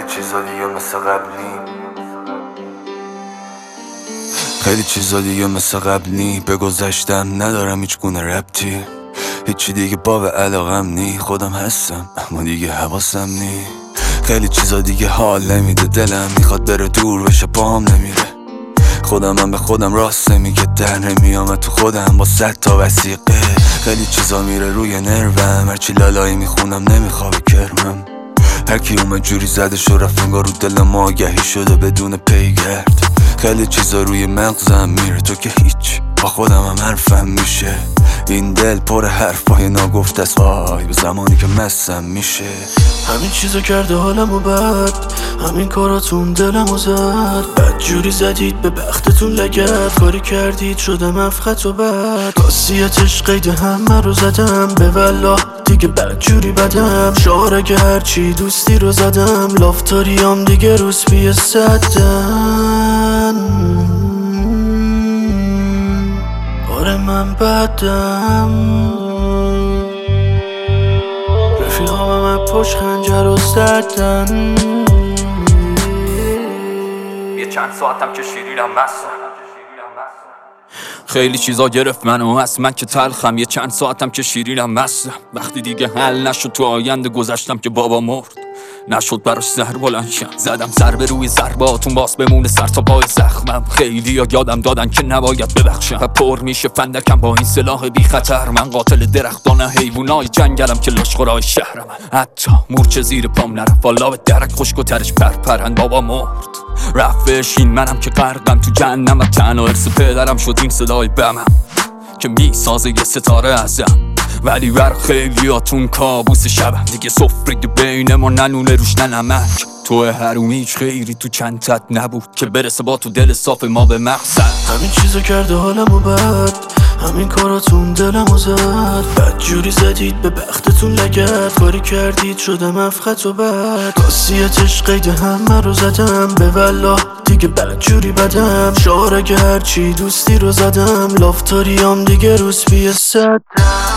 چیزا دیگه مثل قبلی، خیلی چیزا دیگه مثل قبلی. به گذشتم ندارم هیچ گونه ربطی، هیچی دیگه باب علاقم نی. خودم هستم اما دیگه حواسم نی. خیلی چیزا دیگه حال نمیده، دلم میخواد بره دور بشه پاهم نمیره. خودم به خودم راست نمیگه، در نمیامد تو خودم با 100 تا وثیقه. خیلی چیزا میره روی نروم، هرچی لالایی میخونم نمیخوابه کرمم. هرکی اومد جوری زده شو رفت انگار رو دلم آگهی شده بدون پیگرد. خیلی چیزا روی مغزم میره، تو که هیچ، با خودم هم حرفم میشه. این دل پر حرفای ناگفته است، وای به زمانی که مستم میشه. همین چیزا کرده حالمو بد، همین کاراتون دلمو زد. بد جوری زدید به بختتون لگد، کاری کردید شدم افخت و بد. خاصیتش قید همه رو زدم، به والله دیگه بد جوری بدم. شعار اگه هرچی دوستی رو زدم، لافتاریام دیگه روز بیه صدن. آره من بدم، رفیقام پشت خنجر و زدن. یه چند ساعتم که شیرینم مستم، خیلی چیزا گرفت منو از من که تلخم. یه چند ساعتم که شیرینم مستم، وقتی دیگه حل نشد تو آینده گذشتم که بابا مرد، نشد براش زهر بلند شم. زدم ضربه روی ضرباتون باز بمونه سر تا پای زخمم. خیلی یادم دادن که نباید ببخشم و پر میشه فندکم با این سلاح بی خطر. من قاتل درختان حیوانای جنگلم که لاشخورای شهرم. حتی مورچه زیر پام نرفت، والا به درک خشک و ترش پرپرند بابا مرد. رفتش این منم که غرقم تو جهنم و تنها ارث پدرم شد این صدای بمم که میسازه یه ستاره ازم. ولی بر خیلیاتون کابوس شبم دیگه. سفره بین ما ننونه روش ننمک، تو حرومی هیچ خیری تو چند تت نبود که برسه با تو دل صاف ما به مقصد. همین چیزا کرده حالمو بد، همین کاراتون دلمو زد. بد جوری زدید به بختتون لگد، کاری کردید شدم افخت و بد. خاصیتش قید همه رو زدم، به والله دیگه بد جوری بدم. شعار اگه هرچی دوستی رو زدم، لافتاریام دیگه روز بیه صدن.